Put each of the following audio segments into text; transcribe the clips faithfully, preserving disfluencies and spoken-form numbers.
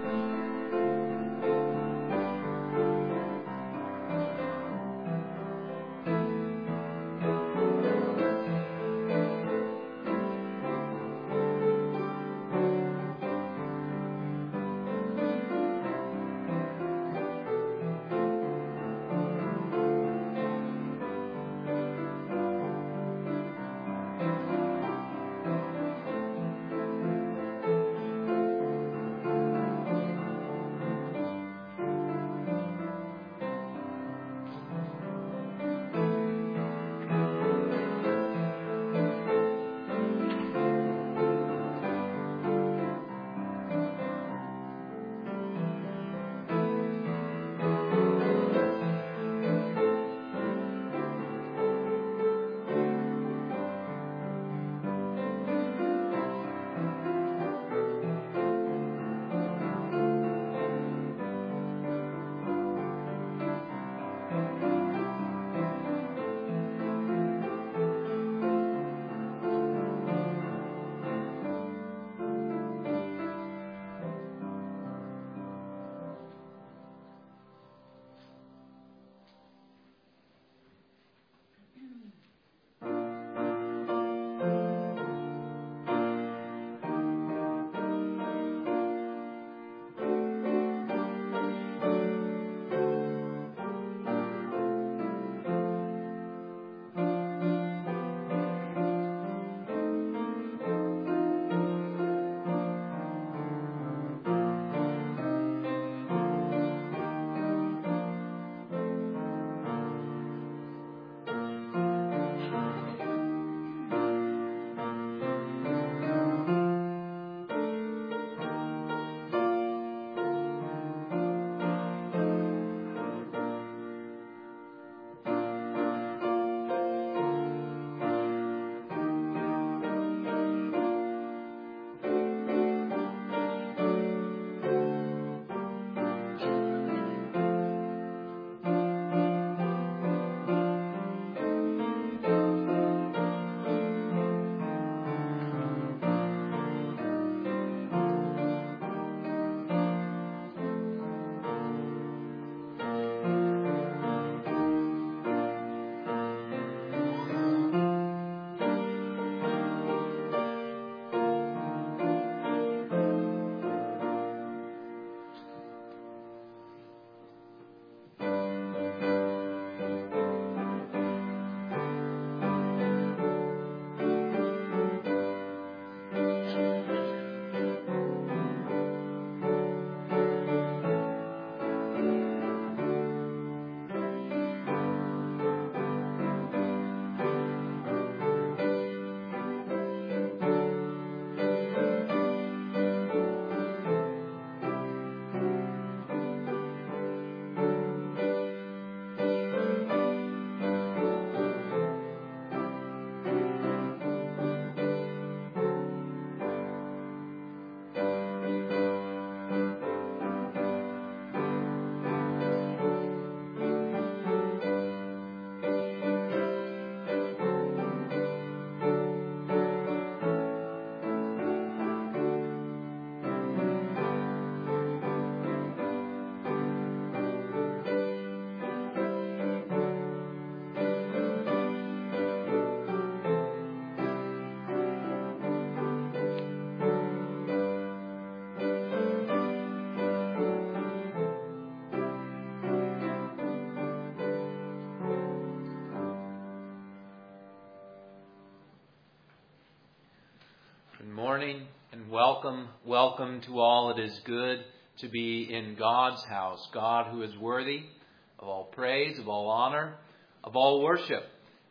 morning and welcome, welcome to all. It is good to be in God's house, God who is worthy of all praise, of all honor, of all worship.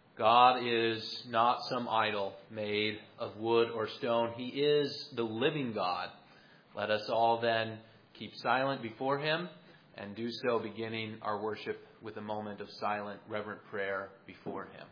God is not some idol made of wood or stone. He is the living God. Let us all then keep silent before him and do so beginning our worship with a moment of silent, reverent prayer before him.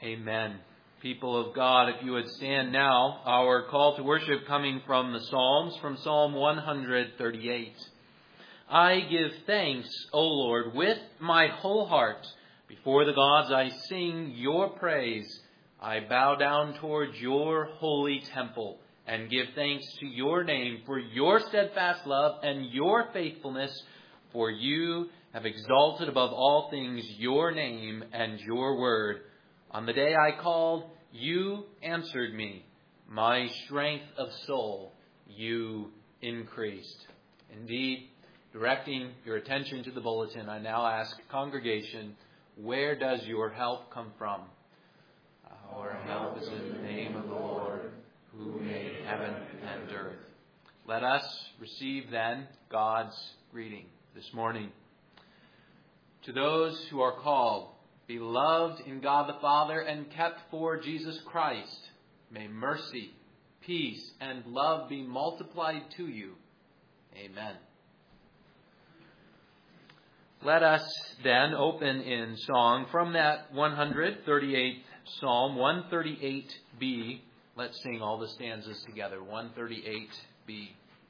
Amen. People of God, if you would stand now, our call to worship coming from the Psalms, from Psalm one thirty-eight. I give thanks, O Lord, with my whole heart. Before the gods I sing your praise. I bow down towards your holy temple and give thanks to your name for your steadfast love and your faithfulness, for you have exalted above all things your name and your word. On the day I called, you answered me. My strength of soul you increased. Indeed, directing your attention to the bulletin, I now ask congregation, where does your help come from? Our help is in the name of the Lord, who made heaven and earth. Let us receive then God's greeting this morning. To those who are called, beloved in God the Father and kept for Jesus Christ, may mercy, peace, and love be multiplied to you. Amen. Let us then open in song from that one thirty-eighth Psalm, one thirty-eight b. Let's sing all the stanzas together. one thirty-eight b.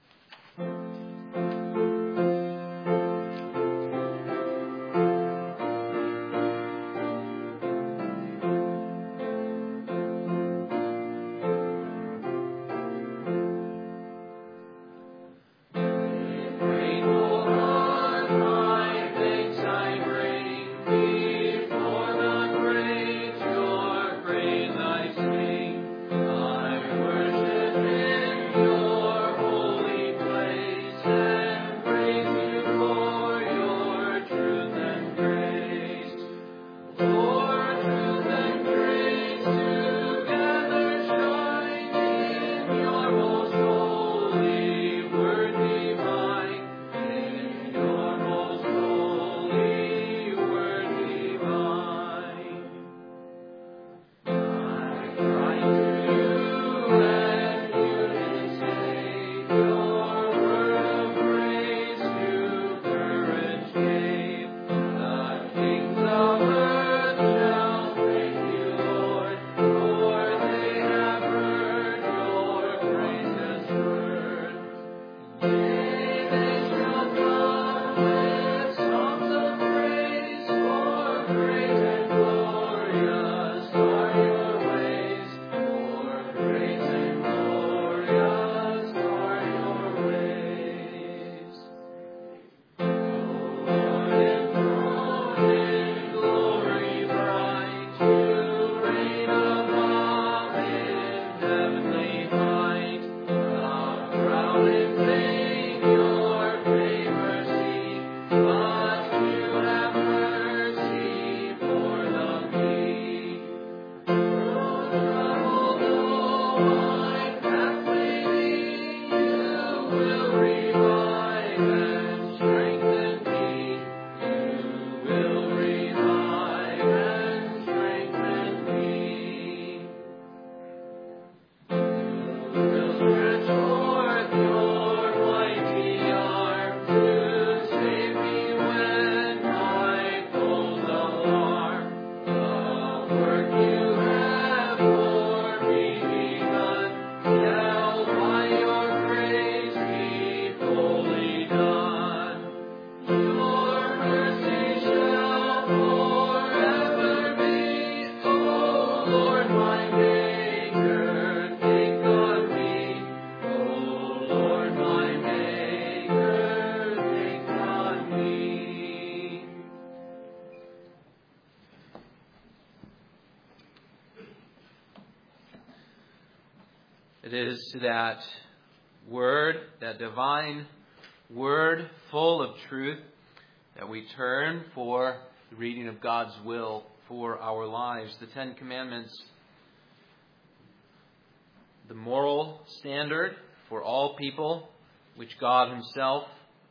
It is to that word, that divine word full of truth, that we turn for the reading of God's will for our lives. The Ten Commandments, the moral standard for all people, which God Himself,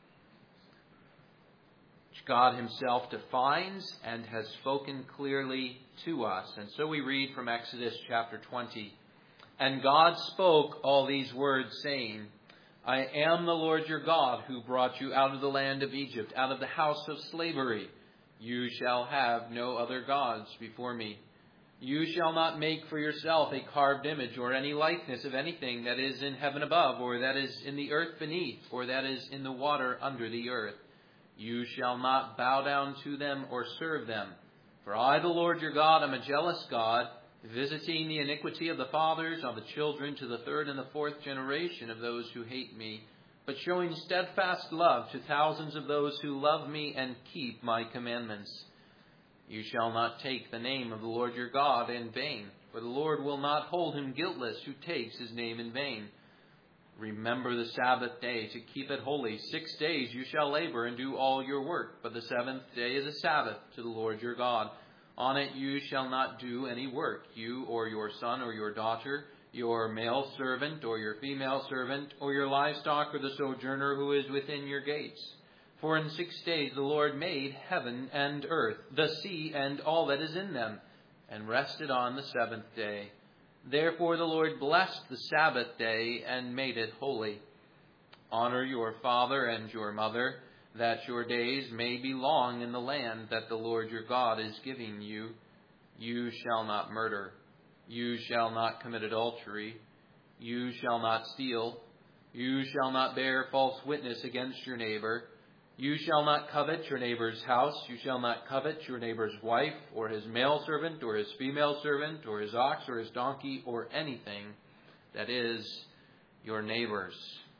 which God Himself defines and has spoken clearly to us. And so we read from Exodus chapter twenty. And God spoke all these words, saying, I am the Lord your God, who brought you out of the land of Egypt, out of the house of slavery. You shall have no other gods before me. You shall not make for yourself a carved image or any likeness of anything that is in heaven above, or that is in the earth beneath, or that is in the water under the earth. You shall not bow down to them or serve them. For I, the Lord your God, am a jealous God, visiting the iniquity of the fathers on the children to the third and the fourth generation of those who hate me, but showing steadfast love to thousands of those who love me and keep my commandments. You shall not take the name of the Lord your God in vain, for the Lord will not hold him guiltless who takes his name in vain. Remember the Sabbath day to keep it holy. Six days you shall labor and do all your work, but the seventh day is a Sabbath to the Lord your God. On it you shall not do any work, you or your son or your daughter, your male servant or your female servant, or your livestock or the sojourner who is within your gates. For in six days the Lord made heaven and earth, the sea and all that is in them, and rested on the seventh day. Therefore the Lord blessed the Sabbath day and made it holy. Honor your father and your mother, that your days may be long in the land that the Lord your God is giving you. You shall not murder. You shall not commit adultery. You shall not steal. You shall not bear false witness against your neighbor. You shall not covet your neighbor's house. You shall not covet your neighbor's wife, or his male servant, or his female servant, or his ox, or his donkey, or anything that is your neighbor's.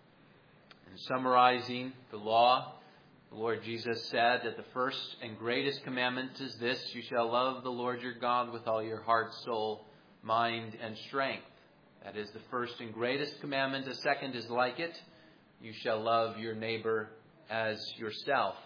In summarizing the law, the Lord Jesus said that the first and greatest commandment is this: you shall love the Lord your God with all your heart, soul, mind, and strength. That is the first and greatest commandment. The second is like it: you shall love your neighbor as yourself.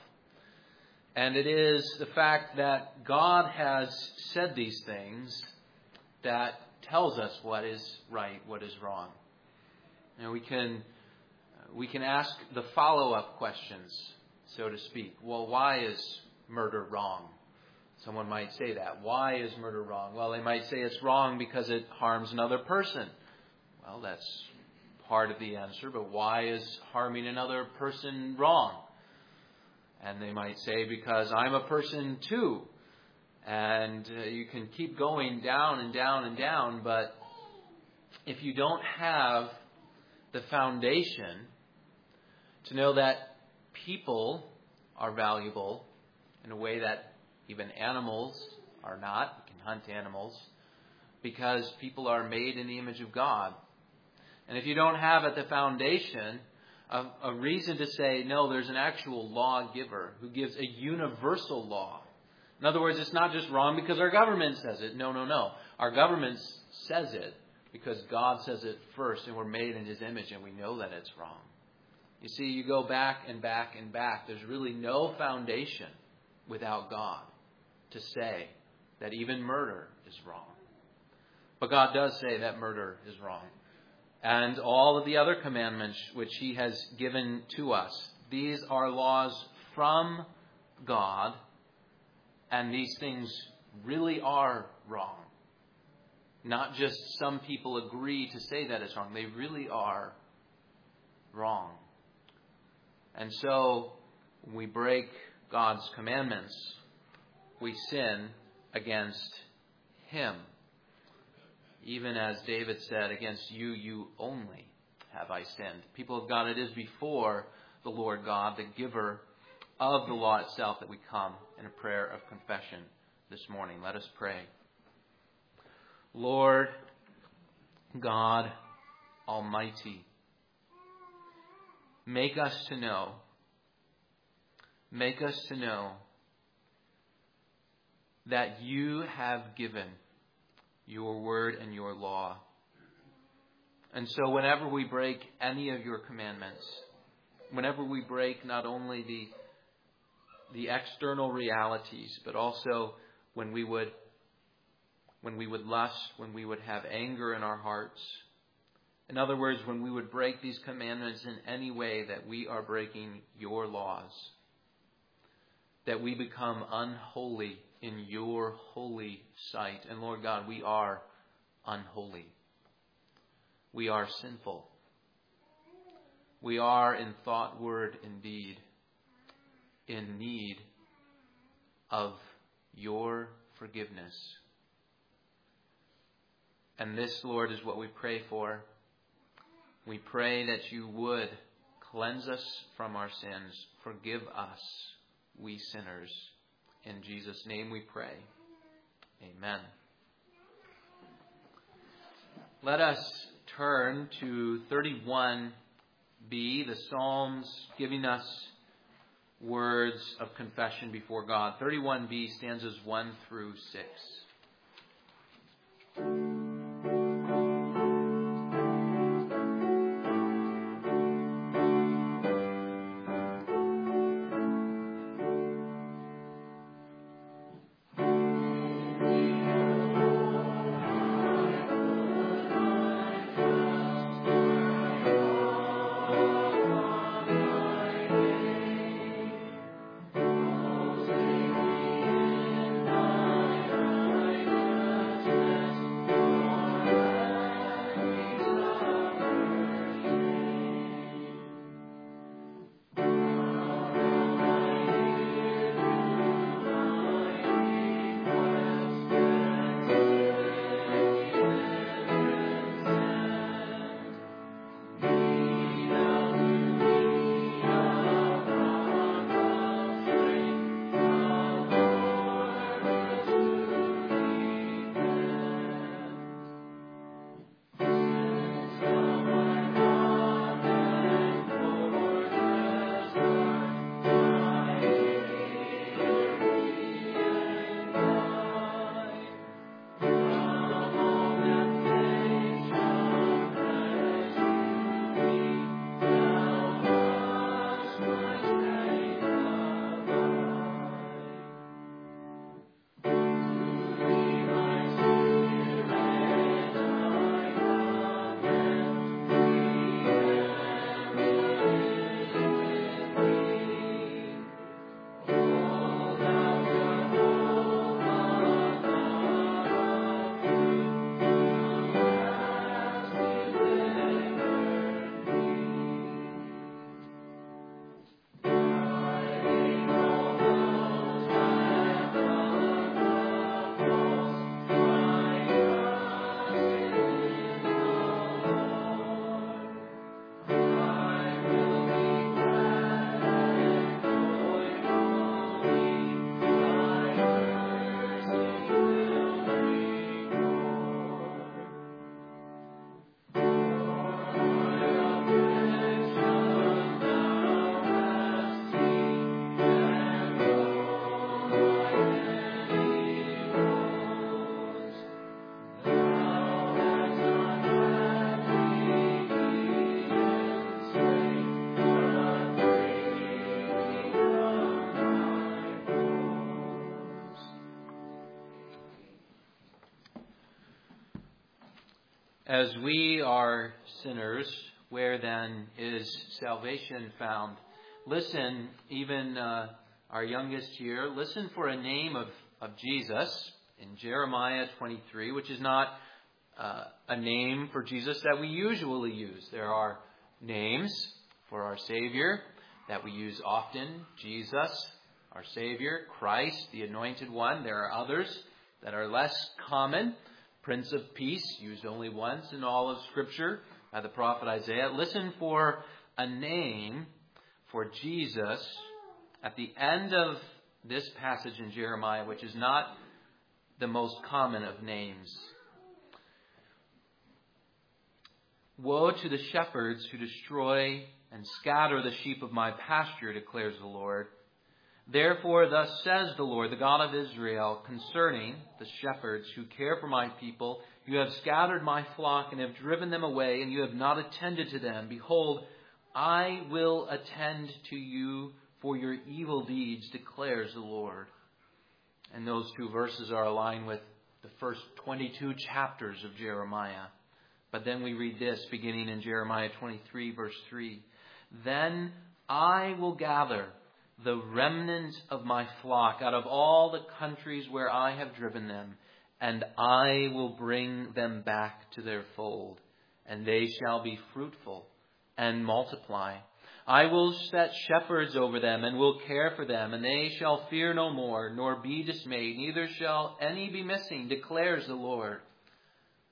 And it is the fact that God has said these things that tells us what is right, what is wrong. And we can we can ask the follow-up questions, so to speak. Well, why is murder wrong? Someone might say that. Why is murder wrong? Well, they might say it's wrong because it harms another person. Well, that's part of the answer, but why is harming another person wrong? And they might say, because I'm a person too. And uh, you can keep going down and down and down, but if you don't have the foundation to know that people are valuable in a way that even animals are not, you can hunt animals, because people are made in the image of God. And if you don't have at the foundation a, a reason to say, no, there's an actual lawgiver who gives a universal law. In other words, it's not just wrong because our government says it. No, no, no. Our government says it because God says it first, and we're made in his image, and we know that it's wrong. You see, you go back and back and back. There's really no foundation without God to say that even murder is wrong. But God does say that murder is wrong. And all of the other commandments which he has given to us, these are laws from God, and these things really are wrong. Not just some people agree to say that it's wrong. They really are wrong. And so, when we break God's commandments, we sin against him. Even as David said, against you, you only have I sinned. People of God, it is before the Lord God, the giver of the law itself, that we come in a prayer of confession this morning. Let us pray. Lord God Almighty, make us to know, make us to know that you have given your word and your law. And so whenever we break any of your commandments, whenever we break not only the the external realities, but also when we would when we would lust, when we would have anger in our hearts, in other words, when we would break these commandments in any way that we are breaking your laws, that we become unholy in your holy sight. And Lord God, we are unholy. We are sinful. We are in thought, word, and deed in need of your forgiveness. And this, Lord, is what we pray for. We pray that you would cleanse us from our sins. Forgive us, we sinners. In Jesus' name we pray. Amen. Let us turn to thirty-one b, the Psalms giving us words of confession before God. thirty-one b, stanzas one through six. As we are sinners, where then is salvation found? Listen, even uh, our youngest here, listen for a name of, of Jesus in Jeremiah twenty-three, which is not uh, a name for Jesus that we usually use. There are names for our Savior that we use often. Jesus, our Savior, Christ, the Anointed One. There are others that are less common. Prince of Peace, used only once in all of Scripture by the prophet Isaiah. Listen for a name for Jesus at the end of this passage in Jeremiah, which is not the most common of names. Woe to the shepherds who destroy and scatter the sheep of my pasture, declares the Lord. Therefore, thus says the Lord, the God of Israel, concerning the shepherds who care for my people, you have scattered my flock and have driven them away, and you have not attended to them. Behold, I will attend to you for your evil deeds, declares the Lord. And those two verses are aligned with the first twenty-two chapters of Jeremiah. But then we read this, beginning in Jeremiah twenty-three, verse three. Then I will gather the remnant of my flock out of all the countries where I have driven them, and I will bring them back to their fold, and they shall be fruitful and multiply. I will set shepherds over them, and will care for them, and they shall fear no more, nor be dismayed, neither shall any be missing, declares the Lord.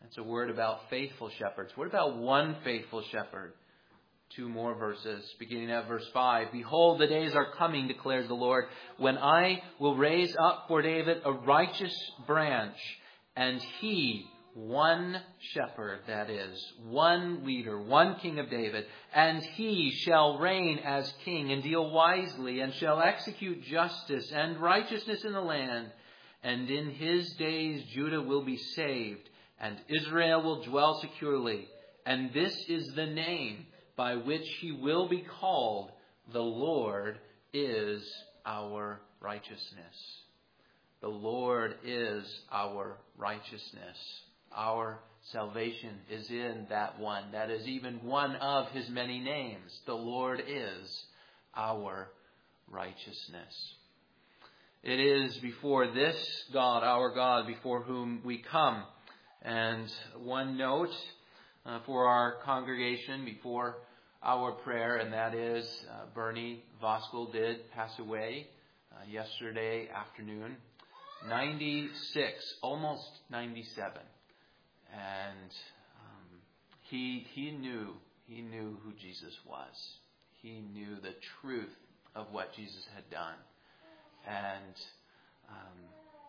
That's a word about faithful shepherds. What about one faithful shepherd? Two more verses, beginning at verse five. Behold, the days are coming, declares the Lord, when I will raise up for David a righteous branch, and he, one shepherd, that is, one leader, one king of David, and he shall reign as king and deal wisely, and shall execute justice and righteousness in the land. And in his days Judah will be saved, and Israel will dwell securely. And this is the name by which he will be called: the Lord is our righteousness. The Lord is our righteousness. Our salvation is in that one. That is even one of his many names. The Lord is our righteousness. It is before this God, our God, before whom we come. And one note uh, for our congregation before our prayer, and that is uh, Bernie Voskuil did pass away uh, yesterday afternoon. ninety-six, almost ninety-seven. And um, he he knew, he knew who Jesus was. He knew the truth of what Jesus had done. And um,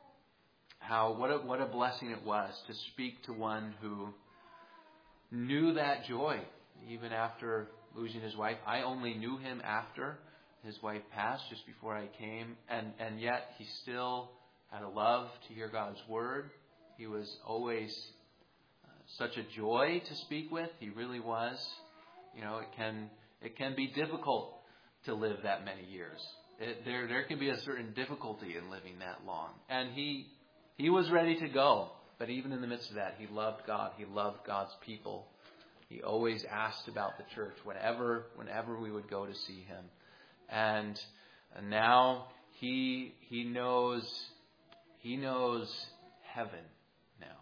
how what a, what a blessing it was to speak to one who knew that joy, even after losing his wife. I only knew him after his wife passed, just before I came, and, and yet he still had a love to hear God's word. He was always uh, such a joy to speak with. He really was. You know, it can it can be difficult to live that many years. It, there there can be a certain difficulty in living that long. And he he was ready to go. But even in the midst of that, he loved God. He loved God's people. He always asked about the church whenever whenever we would go to see him. And now he he knows he knows heaven now.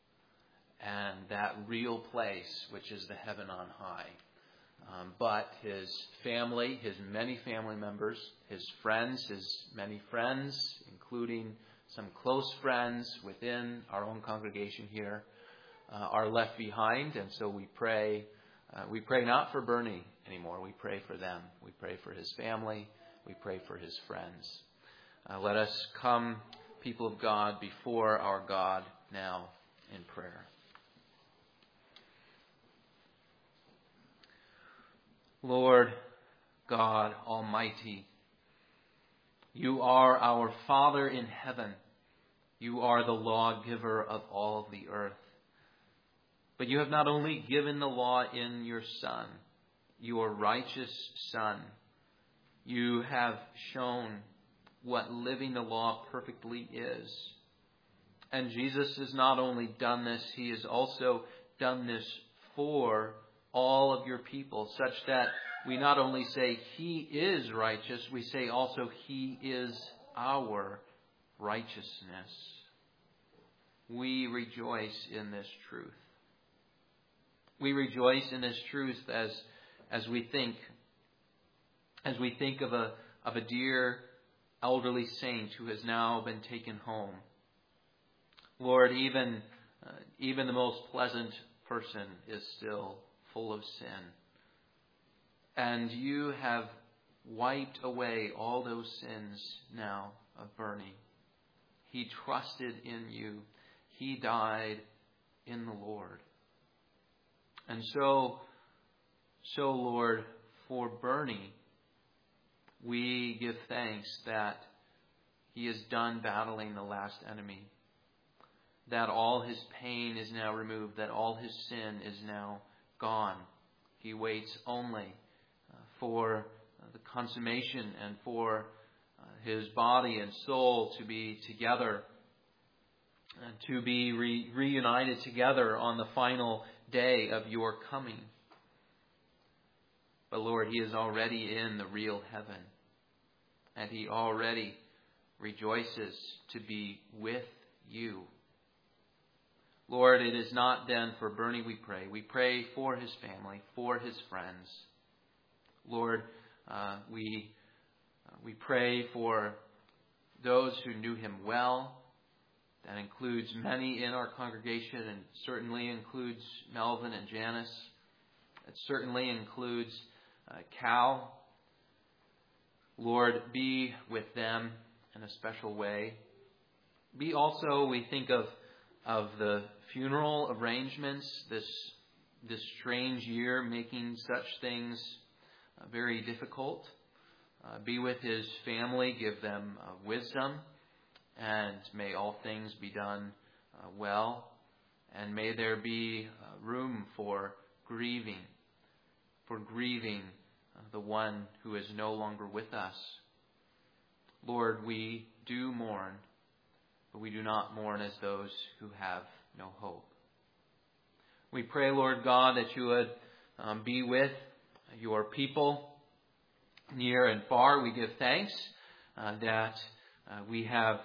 And that real place, which is the heaven on high. Um, but his family, his many family members, his friends, his many friends, including some close friends within our own congregation here, uh, are left behind. And so we pray, uh, we pray not for Bernie anymore. We pray for them. We pray for his family. We pray for his friends. Uh, let us come, people of God, before our God now in prayer. Lord God Almighty, you are our Father in heaven. You are the lawgiver of all the earth. But you have not only given the law in your Son, your righteous Son. You have shown what living the law perfectly is. And Jesus has not only done this, he has also done this for all of your people, such that we not only say he is righteous, we say also he is our righteousness. We rejoice in this truth. We rejoice in this truth as as we think as we think of a of a dear elderly saint who has now been taken home. Lord, even uh, even the most pleasant person is still full of sin. And you have wiped away all those sins now of Bernie. He trusted in you. He died in the Lord. And so, so Lord, for Bernie, we give thanks that he is done battling the last enemy. That all his pain is now removed. That all his sin is now gone. He waits only uh, for uh, the consummation and for uh, his body and soul to be together and to be re- reunited together on the final day of your coming. But Lord, he is already in the real heaven, and he already rejoices to be with you. Lord, it is not then for Bernie we pray. We pray for his family, for his friends. Lord, uh, we uh, we pray for those who knew him well, That includes many in our congregation and certainly includes Melvin and Janice. It certainly includes uh, Cal. Lord, be with them in a special way. Be also, we think of, of the funeral arrangements, this, this strange year making such things uh, very difficult. Uh, be with his family, give them uh, wisdom, and may all things be done uh, well. And may there be uh, room for grieving, for grieving uh, the one who is no longer with us. Lord, we do mourn, but we do not mourn as those who have no hope. We pray, Lord God, that you would um, be with your people near and far. We give thanks uh, that uh, we have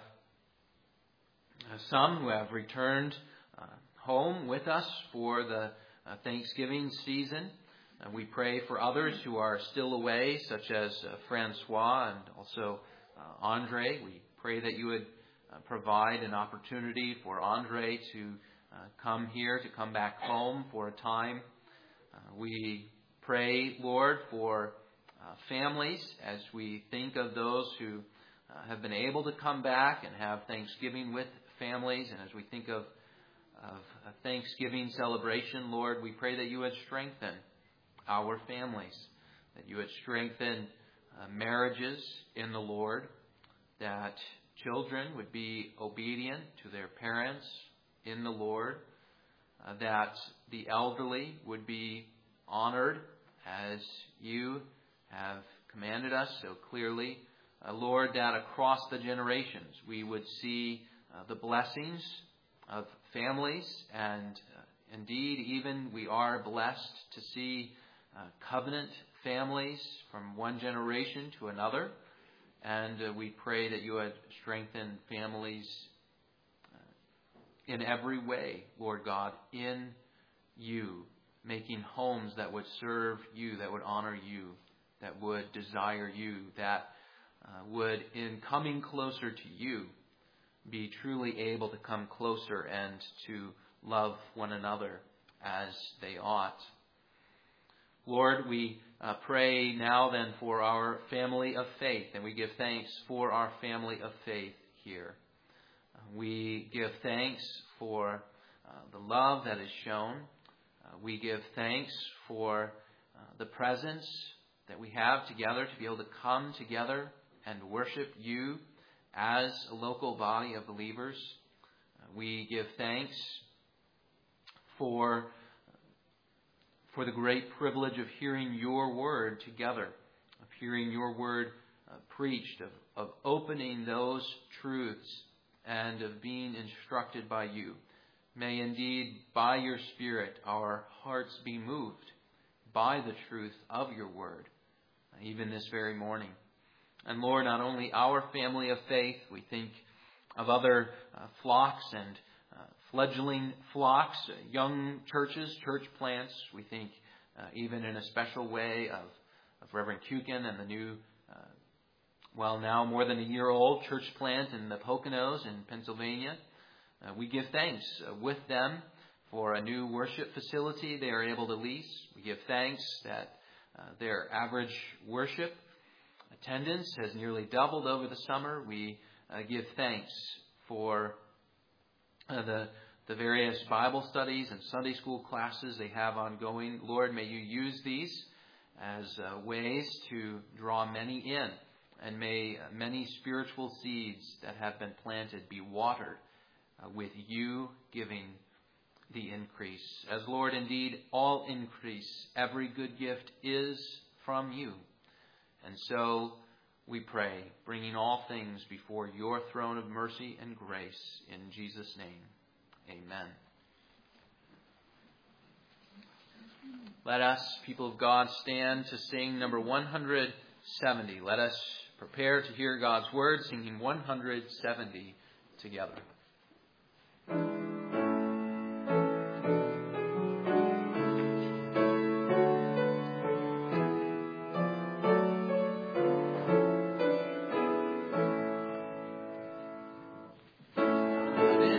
uh, some who have returned uh, home with us for the uh, Thanksgiving season. Uh, we pray for others who are still away, such as uh, Francois and also uh, Andre. We pray that you would uh, provide an opportunity for Andre to uh, come here, to come back home for a time. Uh, we pray, Lord, for uh, families as we think of those who uh, have been able to come back and have Thanksgiving with families. And as we think of, of a Thanksgiving celebration, Lord, we pray that you would strengthen our families, that you would strengthen uh, marriages in the Lord, that children would be obedient to their parents in the Lord, uh, that the elderly would be honored as you have commanded us so clearly. Uh, Lord, that across the generations we would see uh, the blessings of families, and uh, indeed even we are blessed to see uh, covenant families from one generation to another. And uh, we pray that you would strengthen families uh, in every way, Lord God, in you, making homes that would serve you, that would honor you, that would desire you, that uh, would, in coming closer to you, be truly able to come closer and to love one another as they ought. Lord, we uh, pray now then for our family of faith, and we give thanks for our family of faith here. Uh, we give thanks for uh, the love that is shown. Uh, we give thanks for uh, the presence that we have together to be able to come together and worship you as a local body of believers. Uh, we give thanks for for the great privilege of hearing your word together, of hearing your word uh, preached, of, of opening those truths and of being instructed by you. May indeed, by your Spirit, our hearts be moved by the truth of your word, even this very morning. And Lord, not only our family of faith, we think of other uh, flocks and uh, fledgling flocks, uh, young churches, church plants. We think uh, even in a special way of, of Reverend Kukin and the new, uh, well, now more than a year old church plant in the Poconos in Pennsylvania. Uh, we give thanks uh, with them for a new worship facility they are able to lease. We give thanks that uh, their average worship attendance has nearly doubled over the summer. We uh, give thanks for uh, the, the various Bible studies and Sunday school classes they have ongoing. Lord, may you use these as uh, ways to draw many in, and may uh, many spiritual seeds that have been planted be watered uh, with you giving the increase. As Lord, indeed, all increase, every good gift is from you. And so we pray, bringing all things before your throne of mercy and grace. In Jesus' name, amen. Let us, people of God, stand to sing number one hundred seventy. Let us prepare to hear God's word, singing one hundred seventy together. Amen.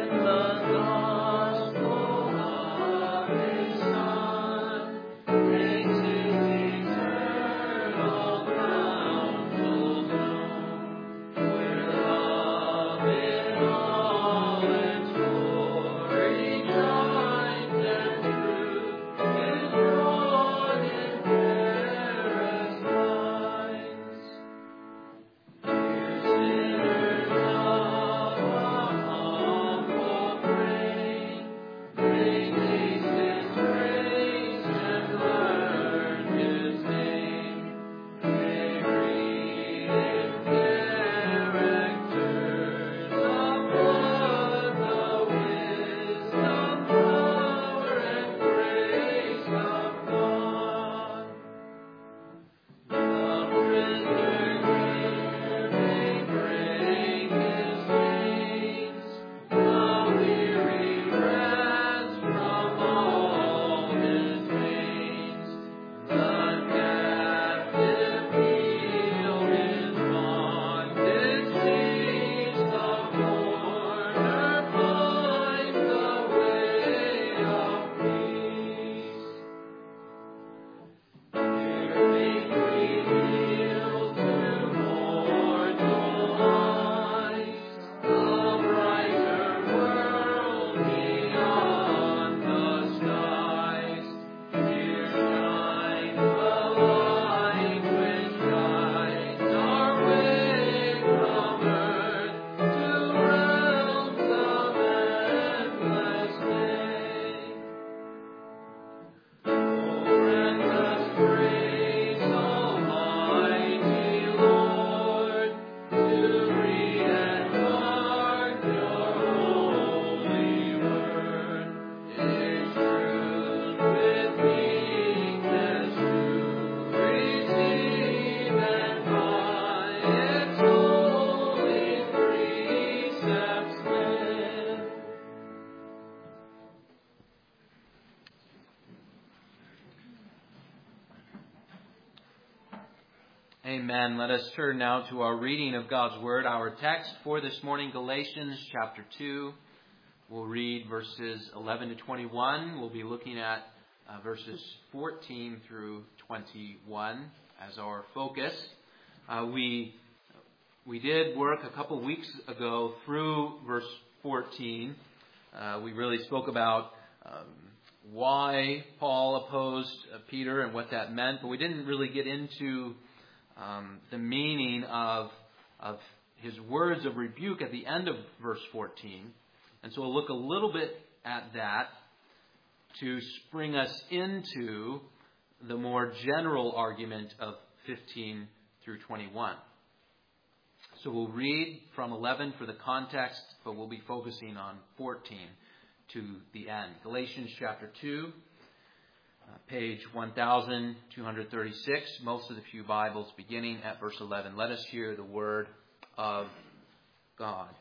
Amen. Let us turn now to our reading of God's Word. Our text for this morning, Galatians chapter two. We'll read verses eleven to twenty-one. We'll be looking at uh, verses fourteen through twenty-one as our focus. Uh, we we did work a couple weeks ago through verse fourteen. Uh, we really spoke about um, why Paul opposed uh, Peter and what that meant, but we didn't really get into um, the meaning of of his words of rebuke at the end of verse fourteen. And so we'll look a little bit at that to spring us into the more general argument of fifteen through twenty-one. So we'll read from eleven for the context, but we'll be focusing on fourteen to the end. Galatians chapter two, uh, page one thousand two hundred thirty-six, most of the few Bibles beginning at verse eleven. Let us hear the word of God.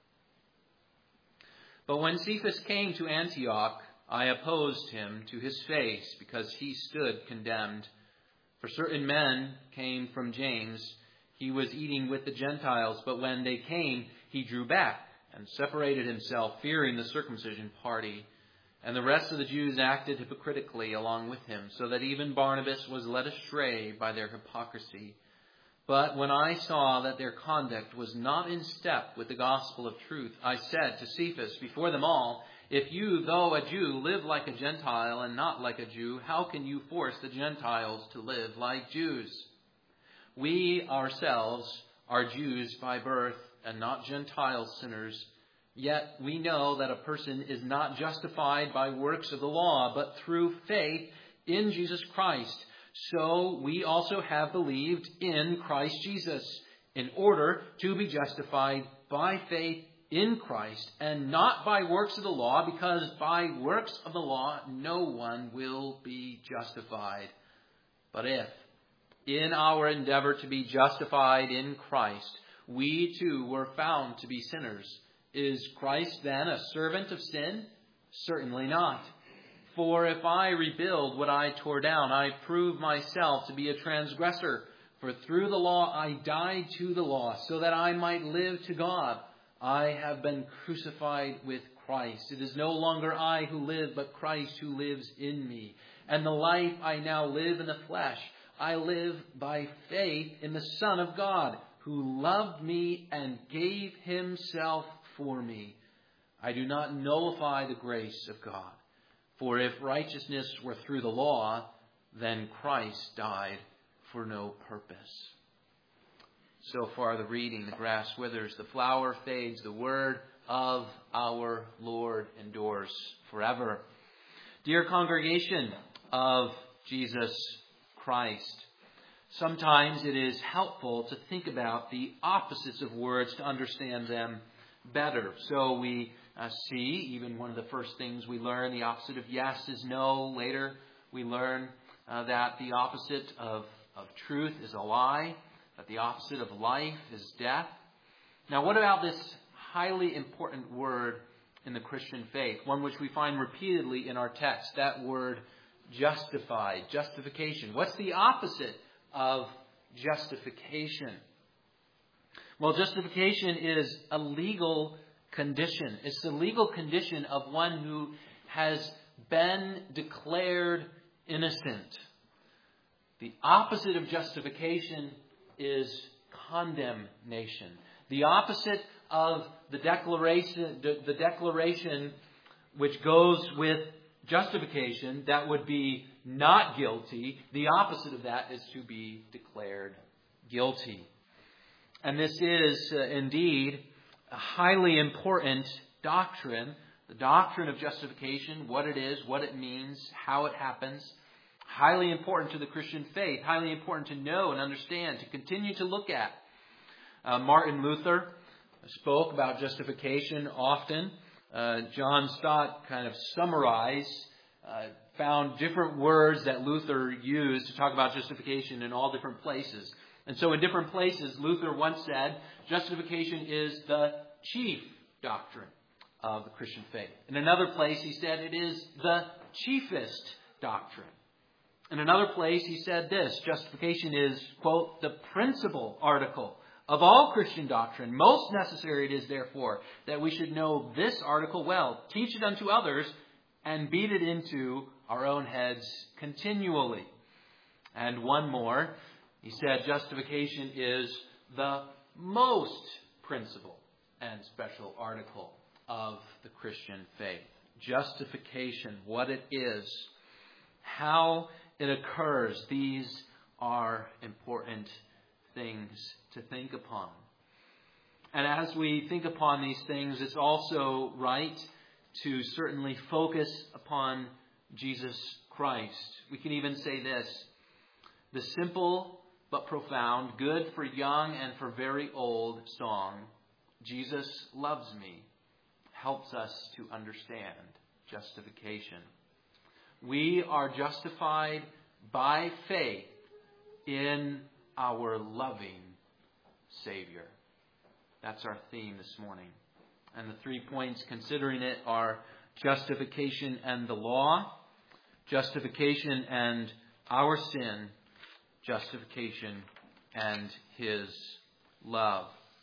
But when Cephas came to Antioch, I opposed him to his face, because he stood condemned. For certain men came from James. He was eating with the Gentiles, but when they came, he drew back and separated himself, fearing the circumcision party. And the rest of the Jews acted hypocritically along with him, so that even Barnabas was led astray by their hypocrisy. But when I saw that their conduct was not in step with the gospel of truth, I said to Cephas before them all, if you, though a Jew, live like a Gentile and not like a Jew, how can you force the Gentiles to live like Jews? We ourselves are Jews by birth and not Gentile sinners. Yet we know that a person is not justified by works of the law, but through faith in Jesus Christ. So we also have believed in Christ Jesus, in order to be justified by faith in Christ, and not by works of the law, because by works of the law no one will be justified. But if, in our endeavor to be justified in Christ, we too were found to be sinners, is Christ then a servant of sin? Certainly not. For if I rebuild what I tore down, I prove myself to be a transgressor. For through the law I died to the law, so that I might live to God. I have been crucified with Christ. It is no longer I who live, but Christ who lives in me. And the life I now live in the flesh, I live by faith in the Son of God, who loved me and gave himself for me. I do not nullify the grace of God. For if righteousness were through the law, then Christ died for no purpose. So far the reading, the grass withers, the flower fades, the word of our Lord endures forever. Dear congregation of Jesus Christ, sometimes it is helpful to think about the opposites of words to understand them better. So we uh, see, even one of the first things we learn, the opposite of yes is no. Later we learn uh, that the opposite of, of truth is a lie, that the opposite of life is death. Now, what about this highly important word in the Christian faith, one which we find repeatedly in our text, that word justified, justification? What's the opposite of justification? Well, justification is a legal condition. It's the legal condition of one who has been declared innocent. The opposite of justification is condemnation. The opposite of the declaration, the, the declaration which goes with justification, that would be not guilty. The opposite of that is to be declared guilty. And this is uh, indeed a highly important doctrine, the doctrine of justification, what it is, what it means, how it happens. Highly important to the Christian faith, highly important to know and understand, to continue to look at. Uh, Martin Luther spoke about justification often. Uh, John Stott kind of summarized, uh, found different words that Luther used to talk about justification in all different places. And so in different places, Luther once said, justification is the chief doctrine of the Christian faith. In another place, he said it is the chiefest doctrine In another place, he said this: justification is, quote, the principal article of all Christian doctrine. Most necessary it is, therefore, that we should know this article well, teach it unto others, and beat it into our own heads continually. And one more, he said justification is the most principal and special article of the Christian faith. Justification, what it is, how it occurs, these are important things to think upon. And as we think upon these things, it's also right to certainly focus upon Jesus Christ. We can even say this: the simple but profound, good for young and for very old song, Jesus Loves Me, helps us to understand justification. We are justified by faith in our loving Savior. That's our theme this morning. And the three points considering it are justification and the law, justification and our sin, justification and His love.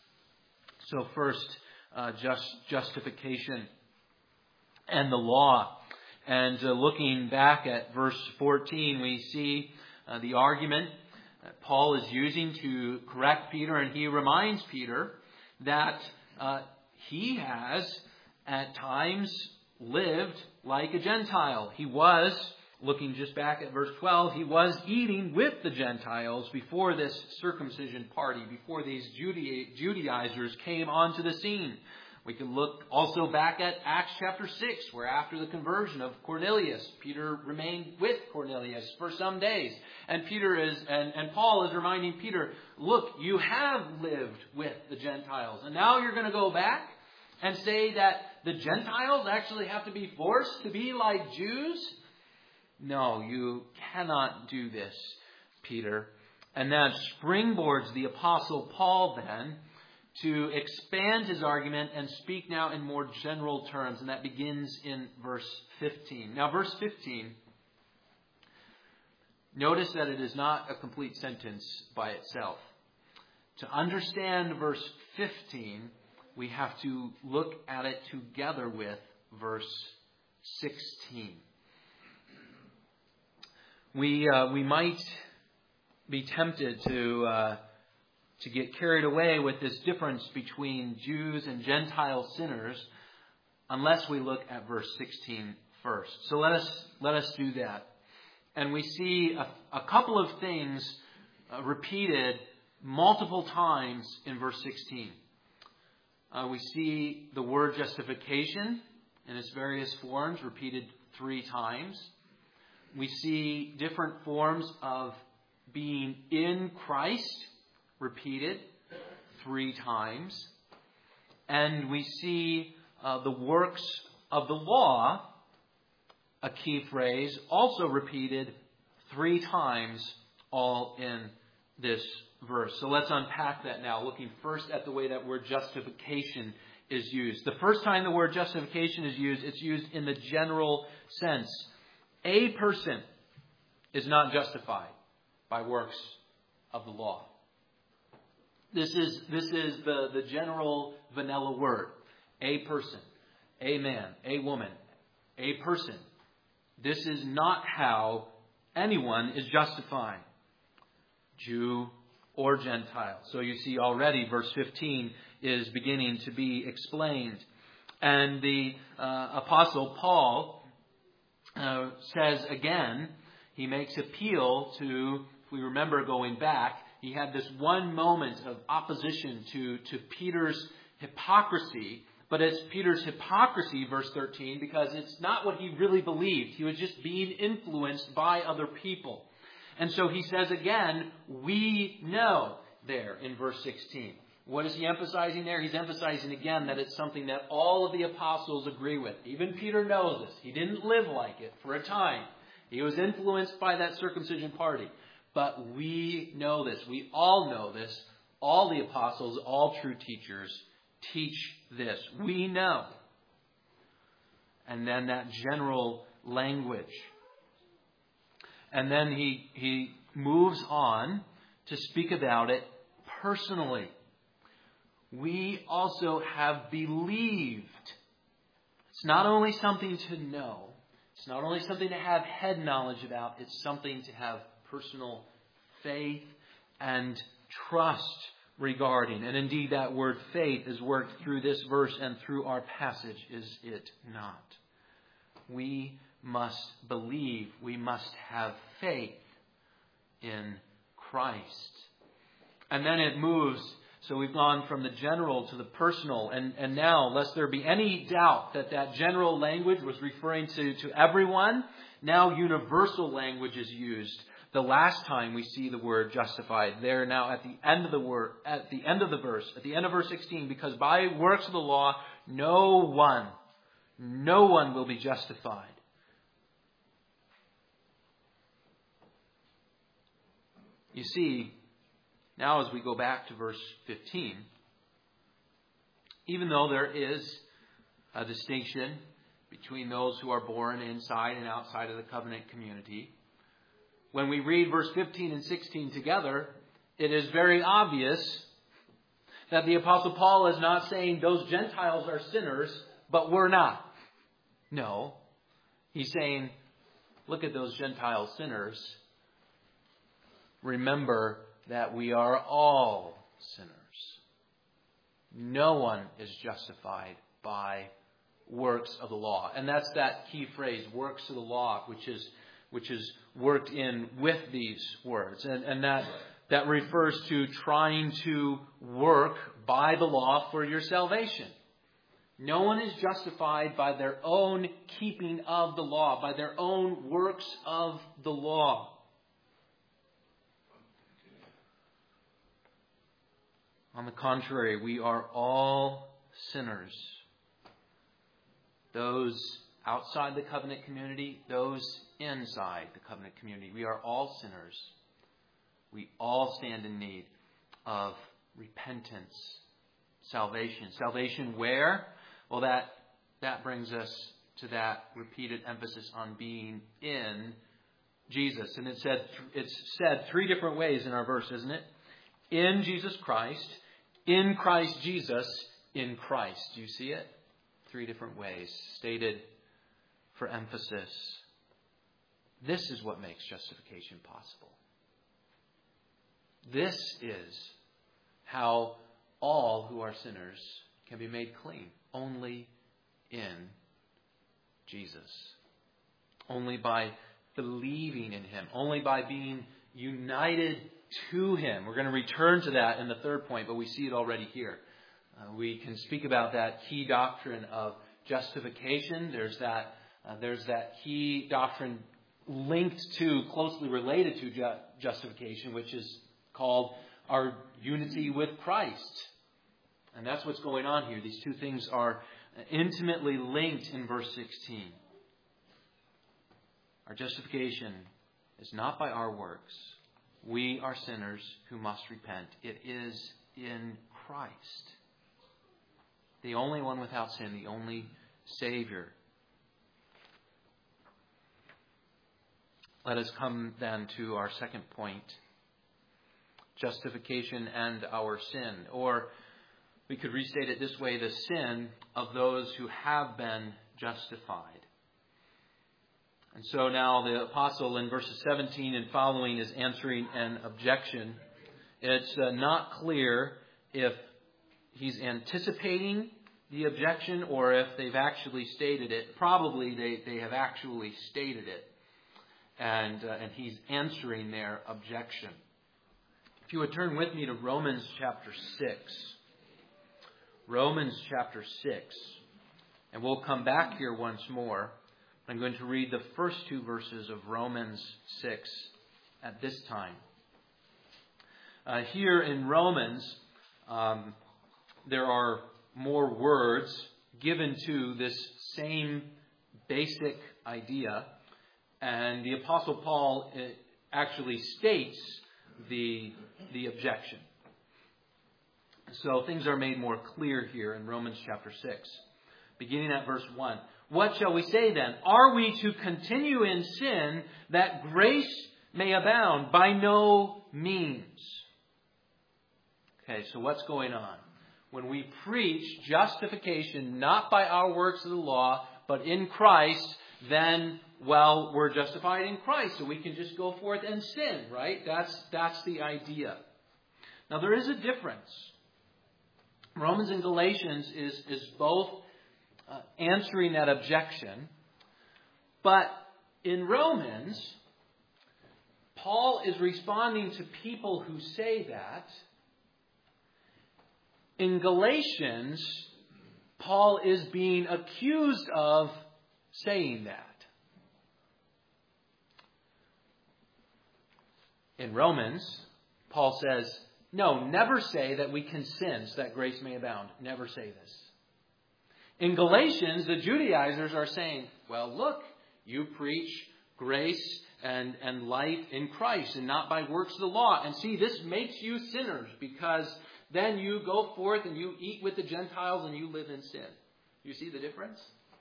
So first, uh, just justification and the law. And uh, looking back at verse fourteen, we see uh, the argument that Paul is using to correct Peter, and he reminds Peter that uh, he has at times lived like a Gentile. He was, looking just back at verse twelve, he was eating with the Gentiles before this circumcision party, before these Judea- Judaizers came onto the scene. We can look also back at Acts chapter six, where after the conversion of Cornelius, Peter remained with Cornelius for some days. And Peter is, and, and Paul is reminding Peter, look, you have lived with the Gentiles. And now you're going to go back and say that the Gentiles actually have to be forced to be like Jews? No, you cannot do this, Peter. And that springboards the Apostle Paul then to expand his argument and speak now in more general terms. And that begins in verse fifteen. Now, verse fifteen, notice that it is not a complete sentence by itself. To understand verse fifteen, we have to look at it together with verse sixteen. We, uh, we might be tempted to... Uh, to get carried away with this difference between Jews and Gentile sinners unless we look at verse sixteen first. So let us let us do that. And we see a, a couple of things uh, repeated multiple times in verse sixteen. Uh, we see the word justification in its various forms repeated three times. We see different forms of being in Christ repeated three times. And we see uh, the works of the law, a key phrase, also repeated three times, all in this verse. So let's unpack that now, looking first at the way that word justification is used. The first time the word justification is used, it's used in the general sense. A person is not justified by works of the law. This is this is the, the general vanilla word. A person, a man, a woman, a person. This is not how anyone is justified, Jew or Gentile. So you see already verse fifteen is beginning to be explained. And the uh, Apostle Paul uh, says again, he makes appeal to, if we remember going back, he had this one moment of opposition to, to Peter's hypocrisy. But it's Peter's hypocrisy, verse thirteen, because it's not what he really believed. He was just being influenced by other people. And so he says again, we know there in verse sixteen. What is he emphasizing there? He's emphasizing again that it's something that all of the apostles agree with. Even Peter knows this. He didn't live like it for a time. He was influenced by that circumcision party. But we know this. We all know this. All the apostles, all true teachers teach this. We know. And then that general language. And then he, he moves on to speak about it personally. We also have believed. It's not only something to know. It's not only something to have head knowledge about. It's something to have personal faith and trust regarding. And indeed, that word faith is worked through this verse and through our passage, is it not? We must believe. We must have faith in Christ. And then it moves. So we've gone from the general to the personal. And, and now, lest there be any doubt that that general language was referring to, to everyone, now universal language is used. The last time we see the word justified, there now at the end of the word, at the end of the verse, at the end of verse sixteen, because by works of the law, no one, no one will be justified. You see, now as we go back to verse fifteen, even though there is a distinction between those who are born inside and outside of the covenant community, when we read verse fifteen and sixteen together, it is very obvious that the Apostle Paul is not saying those Gentiles are sinners, but we're not. No. He's saying, look at those Gentile sinners. Remember that we are all sinners. No one is justified by works of the law. And that's that key phrase, works of the law, which is which is worked in with these words. And, and that, that refers to trying to work by the law for your salvation. No one is justified by their own keeping of the law, by their own works of the law. On the contrary, we are all sinners. Those outside the covenant community, those inside the covenant community. We are all sinners. We all stand in need of repentance, salvation. Salvation where? Well, that, that brings us to that repeated emphasis on being in Jesus. And it said, it's said three different ways in our verse, isn't it? In Jesus Christ, in Christ Jesus, in Christ. Do you see it? Three different ways stated for emphasis. This is what makes justification possible. This is how all who are sinners can be made clean. Only in Jesus. Only by believing in Him. Only by being united to Him. We're going to return to that in the third point, but we see it already here. Uh, we can speak about that key doctrine of justification. There's that, uh, there's that key doctrine linked to, closely related to ju- justification, which is called our unity with Christ. And that's what's going on here. These two things are intimately linked in verse sixteen. Our justification is not by our works. We are sinners who must repent. It is in Christ. The only one without sin, the only Savior. Let us come then to our second point. Justification and our sin. Or we could restate it this way, the sin of those who have been justified. And so now the apostle in verses seventeen and following is answering an objection. It's uh, not clear if he's anticipating the objection or if they've actually stated it. Probably they, they have actually stated it. And, uh, and he's answering their objection. If you would turn with me to Romans chapter six. Romans chapter six. And we'll come back here once more. I'm going to read the first two verses of Romans six at this time. Uh, here in Romans, um, there are more words given to this same basic idea. And the Apostle Paul actually states the, the objection. So things are made more clear here in Romans chapter six. Beginning at verse one. What shall we say then? Are we to continue in sin that grace may abound? By no means. Okay, so what's going on? When we preach justification not by our works of the law, but in Christ, then, well, we're justified in Christ, so we can just go forth and sin, right? That's, that's the idea. Now, there is a difference. Romans and Galatians is, is both uh, answering that objection. But in Romans, Paul is responding to people who say that. In Galatians, Paul is being accused of saying that. In Romans, Paul says, no, never say that we can sin so that grace may abound. Never say this. In Galatians, the Judaizers are saying, well, look, you preach grace and, and life in Christ and not by works of the law. And see, this makes you sinners because then you go forth and you eat with the Gentiles and you live in sin. You see the difference?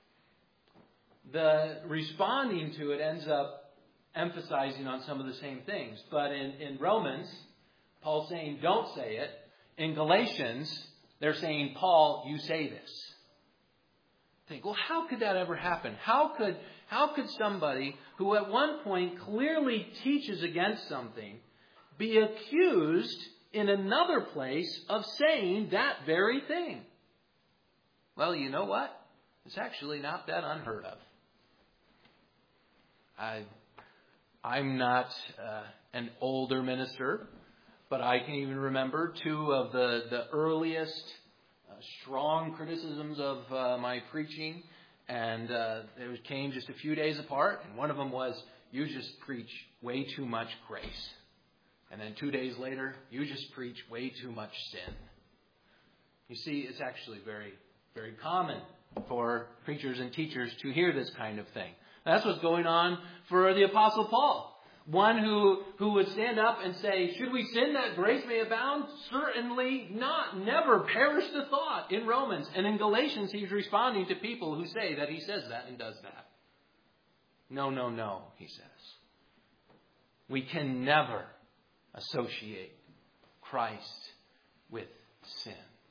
The responding to it ends up emphasizing on some of the same things. But in, in Romans, Paul's saying, don't say it. In Galatians, they're saying, Paul, you say this. Think, well, how could that ever happen? How could, how could somebody who at one point clearly teaches against something be accused in another place of saying that very thing? Well, you know what? It's actually not that unheard of. I, I'm not uh, an older minister, but I can even remember two of the, the earliest uh, strong criticisms of uh, my preaching. And uh, it came just a few days apart. And one of them was, you just preach way too much grace. And then two days later, you just preach way too much sin. You see, it's actually very, very common for preachers and teachers to hear this kind of thing. That's what's going on for the Apostle Paul. One who, who would stand up and say, should we sin that grace may abound? Certainly not. Never. Perish the thought in Romans. And in Galatians, he's responding to people who say that he says that and does that. No, no, no, he says. We can never associate Christ with sin.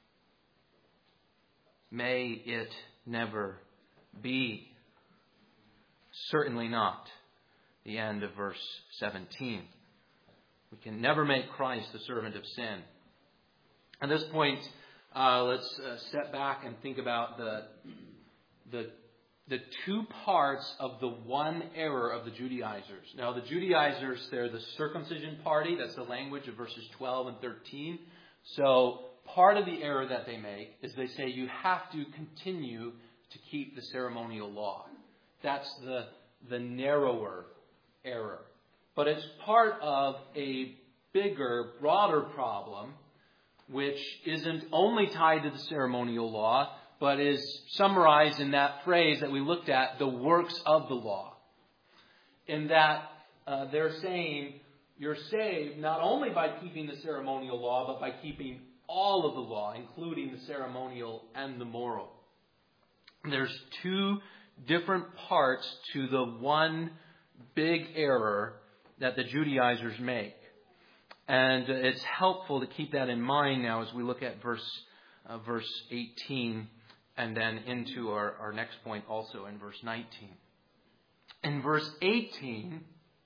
May it never be. Certainly not. The end of verse seventeen. We can never make Christ the servant of sin. At this point, uh, let's uh, step back and think about the, the, the two parts of the one error of the Judaizers. Now, the Judaizers, they're the circumcision party. That's the language of verses twelve and thirteen. So, part of the error that they make is they say you have to continue to keep the ceremonial law. That's the, the narrower error. But it's part of a bigger, broader problem, which isn't only tied to the ceremonial law, but is summarized in that phrase that we looked at, the works of the law. In that uh, they're saying you're saved not only by keeping the ceremonial law, but by keeping all of the law, including the ceremonial and the moral. There's two different parts to the one big error that the Judaizers make. And it's helpful to keep that in mind now as we look at verse uh, verse eighteen and then into our, our next point also in verse nineteen. In verse eighteen,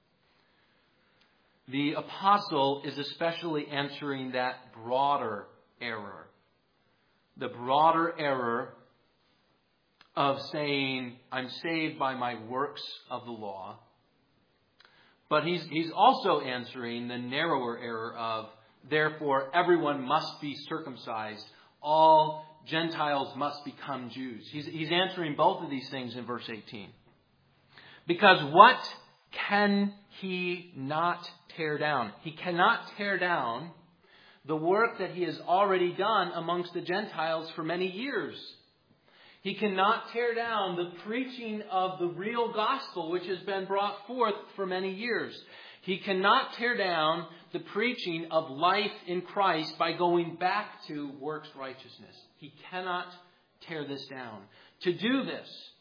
the apostle is especially answering that broader error. The broader error of saying, I'm saved by my works of the law. But he's, he's also answering the narrower error of, therefore, everyone must be circumcised. All Gentiles must become Jews. He's, he's answering both of these things in verse eighteen. Because what can he not tear down? He cannot tear down the work that he has already done amongst the Gentiles for many years. He cannot tear down the preaching of the real gospel which has been brought forth for many years. He cannot tear down the preaching of life in Christ by going back to works righteousness. He cannot tear this down. To do this,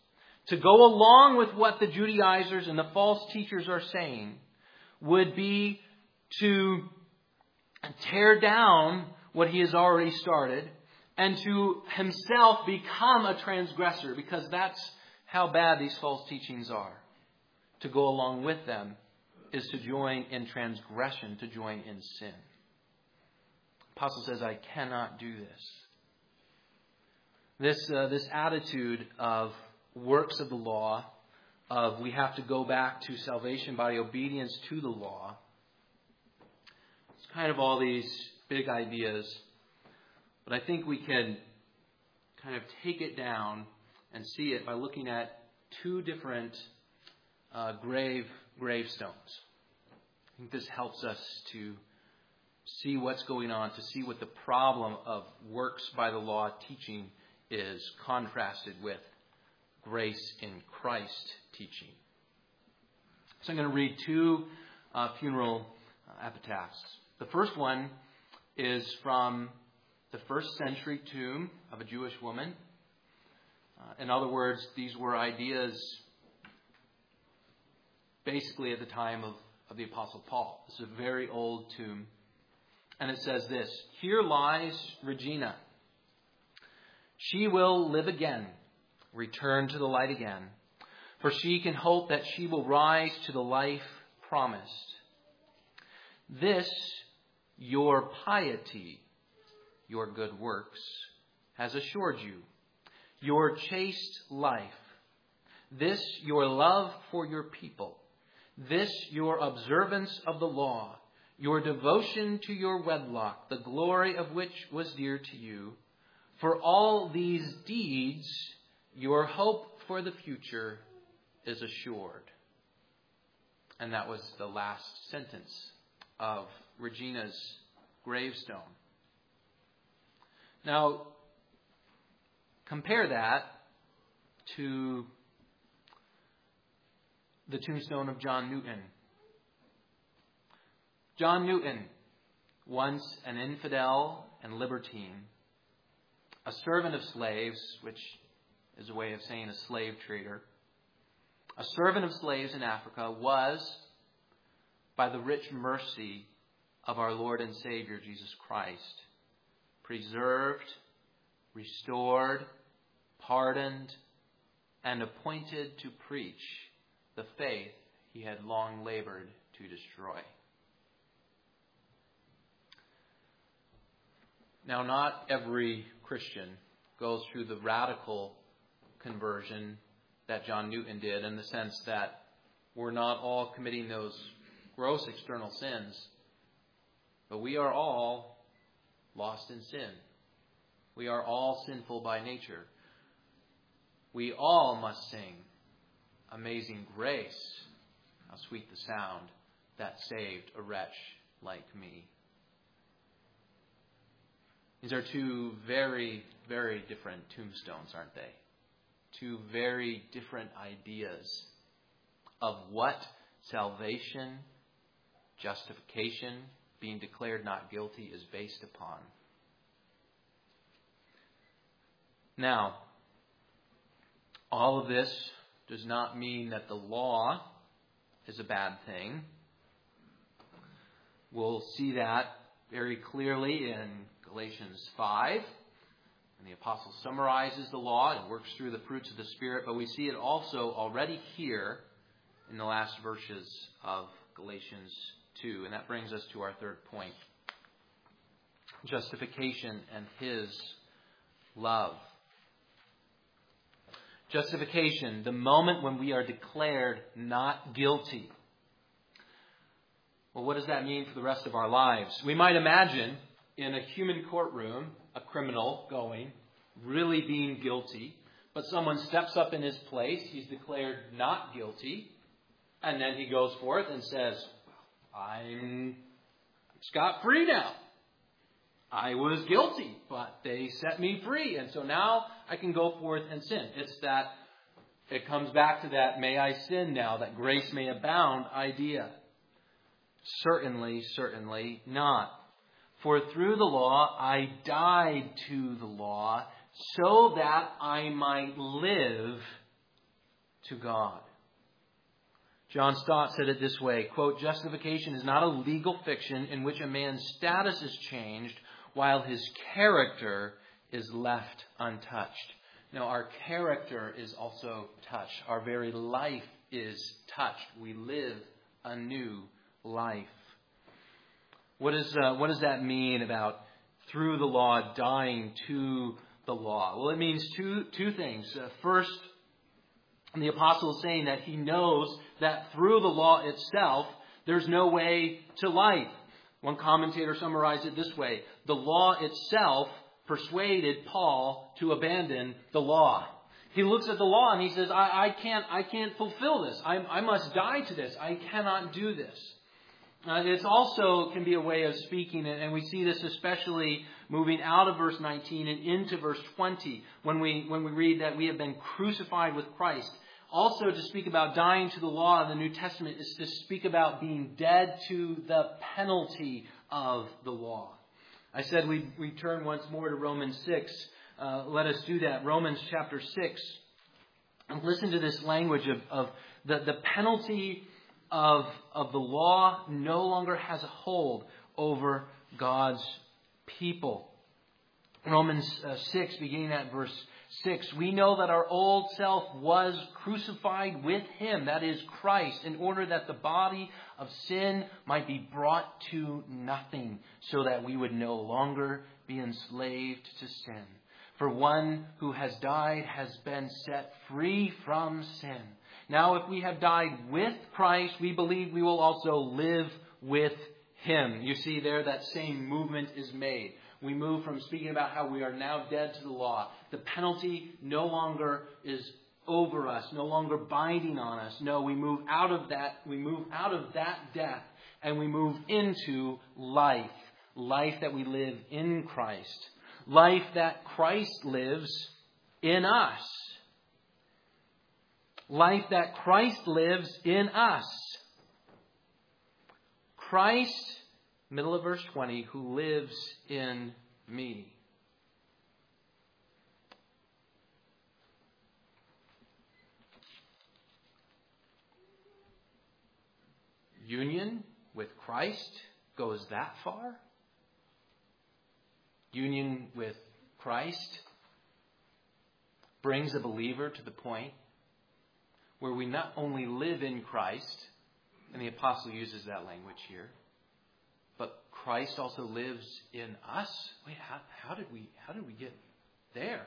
to go along with what the Judaizers and the false teachers are saying would be to tear down what he has already started and to himself become a transgressor, because that's how bad these false teachings are. To go along with them is to join in transgression, to join in sin. The Apostle says, I cannot do this. This, uh, this attitude of works of the law, of we have to go back to salvation by obedience to the law, it's kind of all these big ideas. But I think we can kind of take it down and see it by looking at two different uh, grave gravestones. I think this helps us to see what's going on, to see what the problem of works by the law teaching is contrasted with grace in Christ teaching. So I'm going to read two uh, funeral uh, epitaphs. The first one is from the first century tomb of a Jewish woman. Uh, in other words, these were ideas basically at the time of, of the Apostle Paul. This is a very old tomb. And it says this, "Here lies Regina. She will live again, return to the light again, for she can hope that she will rise to the life promised. This, your piety, your good works, has assured you. Your chaste life, this, your love for your people, this, your observance of the law, your devotion to your wedlock, the glory of which was dear to you. For all these deeds, your hope for the future is assured." And that was the last sentence of Regina's gravestone. Now, compare that to the tombstone of John Newton. John Newton, once an infidel and libertine, a servant of slaves, which is a way of saying a slave trader, a servant of slaves in Africa, was, by the rich mercy of our Lord and Savior Jesus Christ, preserved, restored, pardoned, and appointed to preach the faith he had long labored to destroy. Now, not every Christian goes through the radical conversion that John Newton did, in the sense that we're not all committing those gross external sins, but we are all lost in sin. We are all sinful by nature. We all must sing "Amazing Grace, how sweet the sound that saved a wretch like me." These are two very, very different tombstones, aren't they? Two very different ideas of what salvation, justification, being declared not guilty is based upon. Now, all of this does not mean that the law is a bad thing. We'll see that very clearly in Galatians five. And the apostle summarizes the law and works through the fruits of the Spirit. But we see it also already here in the last verses of Galatians two. And that brings us to our third point. Justification and His love. Justification, the moment when we are declared not guilty. Well, what does that mean for the rest of our lives? We might imagine in a human courtroom, a criminal going, really being guilty, but someone steps up in his place, he's declared not guilty, and then he goes forth and says, I'm scot-free now. I was guilty, but they set me free, and so now I can go forth and sin. It's that, it comes back to that may I sin now, that grace may abound idea. Certainly, certainly not. For through the law I died to the law so that I might live to God. John Stott said it this way, quote, "Justification is not a legal fiction in which a man's status is changed while his character is left untouched." No, our character is also touched. Our very life is touched. We live a new life. What is uh, what does that mean about through the law dying to the law? Well, it means two two things. Uh, first, the apostle is saying that he knows that through the law itself, there's no way to life. One commentator summarized it this way: the law itself persuaded Paul to abandon the law. He looks at the law and he says, I, I can't I can't fulfill this. I, I must die to this. I cannot do this. Uh, it also can be a way of speaking, and we see this especially moving out of verse nineteen and into verse twenty, when we when we read that we have been crucified with Christ. Also, to speak about dying to the law in the New Testament is to speak about being dead to the penalty of the law. I said we we turn once more to Romans six. Uh, let us do that. Romans chapter six. And listen to this language of, of the, the penalty of, of the law no longer has a hold over God's people. Romans uh, six, beginning at verse six. "We know that our old self was crucified with him," that is Christ, "in order that the body of sin might be brought to nothing, so that we would no longer be enslaved to sin. For one who has died has been set free from sin. Now, if we have died with Christ, we believe we will also live with him." You see there, that same movement is made. We move from speaking about how we are now dead to the law. The penalty no longer is over us, no longer binding on us. No, we move out of that. We move out of that death and we move into life. Life that we live in Christ. Life that Christ lives in us. Life that Christ lives in us. Christ, middle of verse twenty, "who lives in me." Union with Christ goes that far? Union with Christ brings a believer to the point where we not only live in Christ, and the apostle uses that language here, but Christ also lives in us. Wait, how, how did we how did we get there?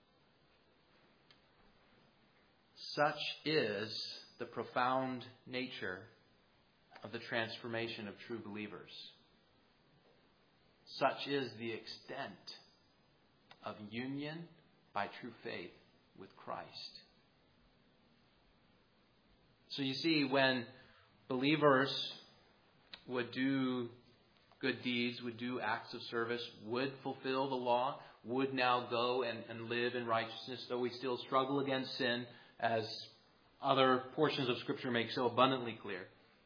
Such is the profound nature of the transformation of true believers. Such is the extent of union by true faith with Christ. So you see, when believers would do good deeds, would do acts of service, would fulfill the law, would now go and, and live in righteousness, though we still struggle against sin, as other portions of Scripture make so abundantly clear.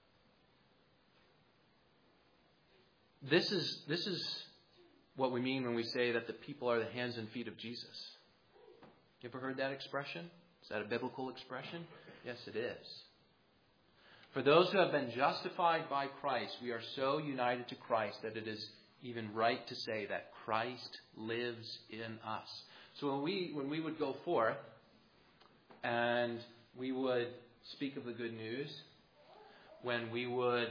This is this is what we mean when we say that the people are the hands and feet of Jesus. You ever heard that expression? Is that a biblical expression? Yes, it is. For those who have been justified by Christ, we are so united to Christ that it is even right to say that Christ lives in us. So when we when we would go forth and we would speak of the good news, when we would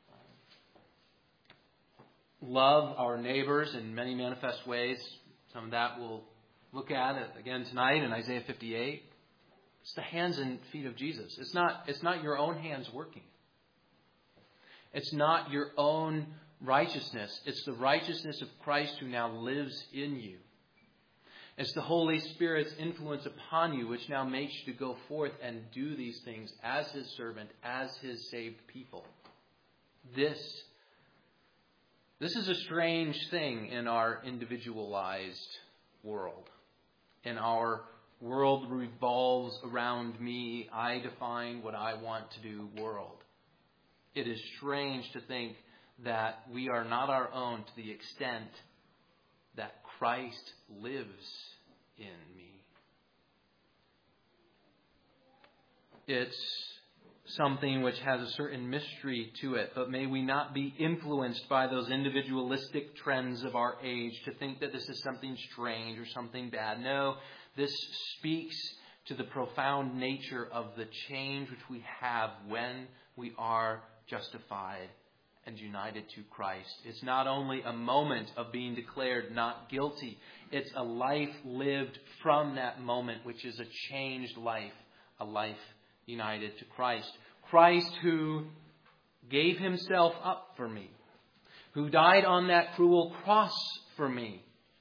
love our neighbors in many manifest ways, some of that we'll look at again tonight in Isaiah fifty-eight. It's the hands and feet of Jesus. It's not, it's not your own hands working. It's not your own righteousness. It's the righteousness of Christ who now lives in you. It's the Holy Spirit's influence upon you, which now makes you to go forth and do these things as his servant, as his saved people. This, this is a strange thing in our individualized world. In our world revolves around me, I define what I want to do world. It is strange to think that we are not our own to the extent that Christ lives in me. It's something which has a certain mystery to it, but may we not be influenced by those individualistic trends of our age to think that this is something strange or something bad. No, this speaks to the profound nature of the change which we have when we are justified and united to Christ. It's not only a moment of being declared not guilty. It's a life lived from that moment, which is a changed life, a life united to Christ. Christ who gave himself up for me, who died on that cruel cross for me.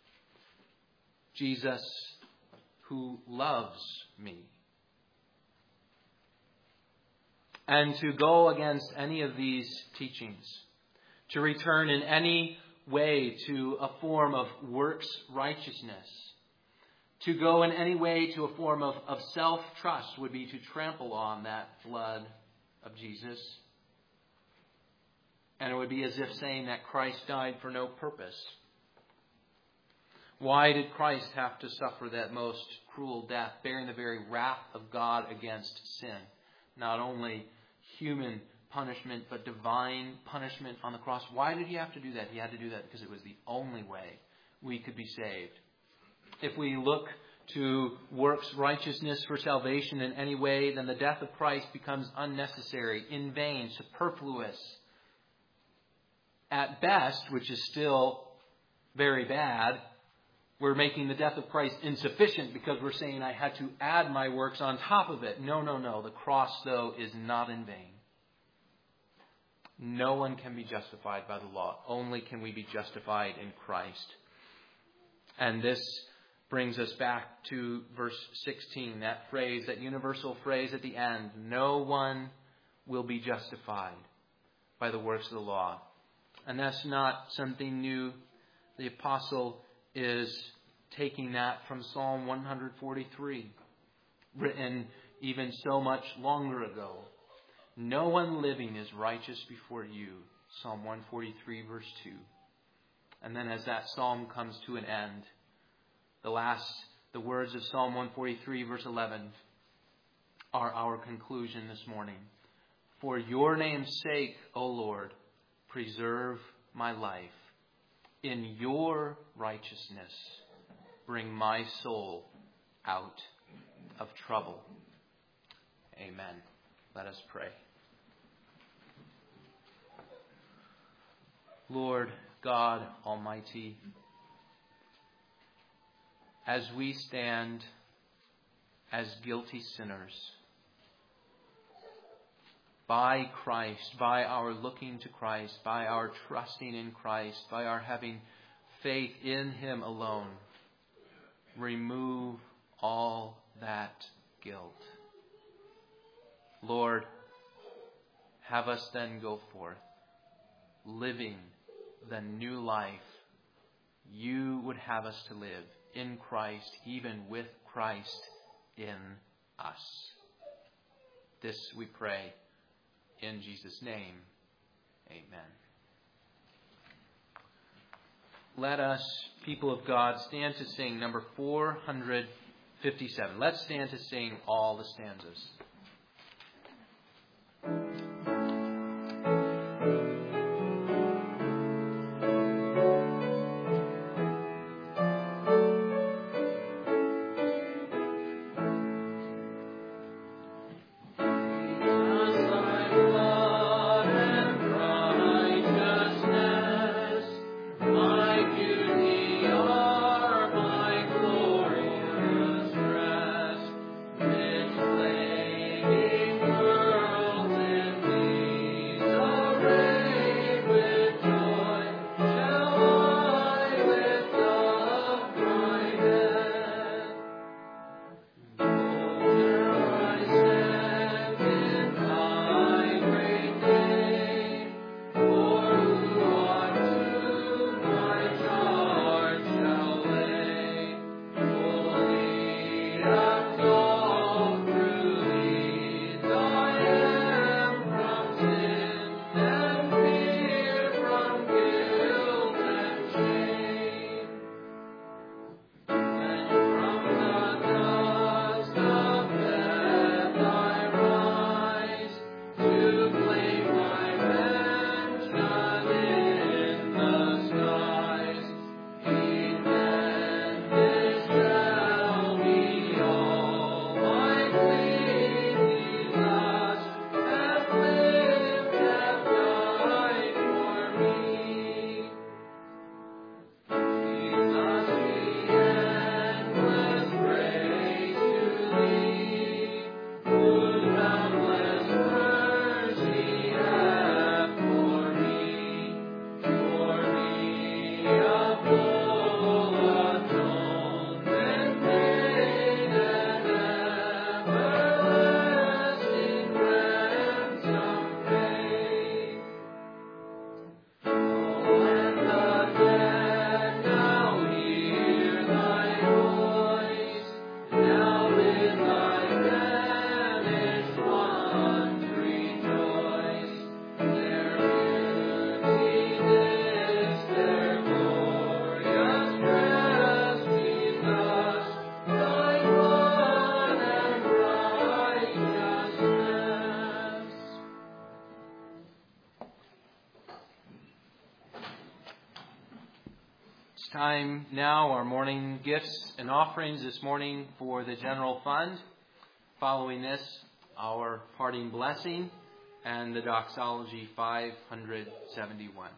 Jesus who loves me. And to go against any of these teachings, to return in any way to a form of works righteousness, to go in any way to a form of, of self-trust would be to trample on that blood of Jesus. And it would be as if saying that Christ died for no purpose. Why did Christ have to suffer that most cruel death, bearing the very wrath of God against sin? Not only human punishment, but divine punishment on the cross. Why did he have to do that? He had to do that because it was the only way we could be saved. If we look to works righteousness for salvation in any way, then the death of Christ becomes unnecessary, in vain, superfluous. At best, which is still very bad, we're making the death of Christ insufficient because we're saying I had to add my works on top of it. No, no, no. The cross, though, is not in vain. No one can be justified by the law. Only can we be justified in Christ. And this brings us back to verse sixteen, that phrase, that universal phrase at the end. No one will be justified by the works of the law. And that's not something new. The apostle is taking that from Psalm one forty-three, written even so much longer ago. No one living is righteous before you. Psalm one forty-three, verse two. And then as that psalm comes to an end, the last, the words of Psalm one forty-three, verse eleven, are our conclusion this morning. For your name's sake, O Lord, preserve my life. In your righteousness, bring my soul out of trouble. Amen. Let us pray. Lord God Almighty, as we stand as guilty sinners, by Christ, by our looking to Christ, by our trusting in Christ, by our having faith in Him alone, remove all that guilt. Lord, have us then go forth, living the new life you would have us to live in Christ, even with Christ in us. This we pray in Jesus' name. Amen. Let us, people of God, stand to sing number four hundred fifty-seven. Let's stand to sing all the stanzas. Play It's time now, our morning gifts and offerings this morning for the general fund. Following this, our parting blessing and the doxology five hundred seventy-one.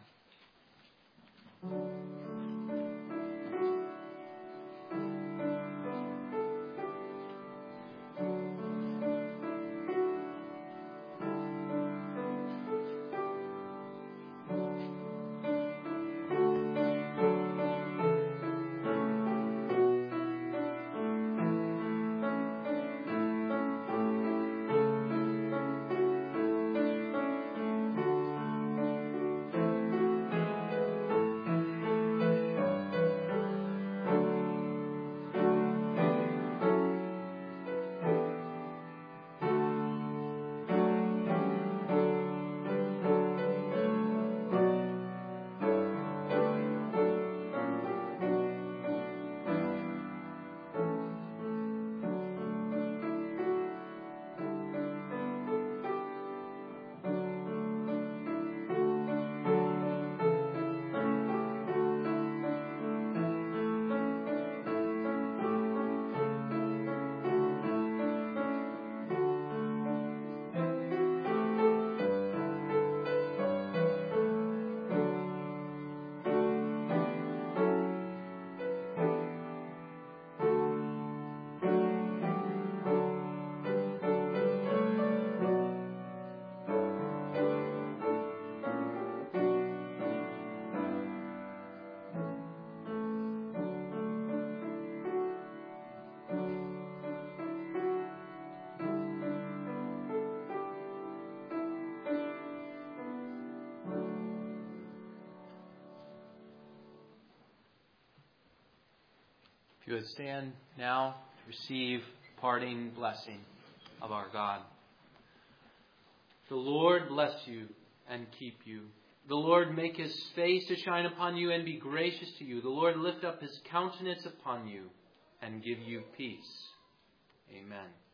If you would stand now to receive parting blessing of our God. The Lord bless you and keep you. The Lord make his face to shine upon you and be gracious to you. The Lord lift up his countenance upon you and give you peace. Amen.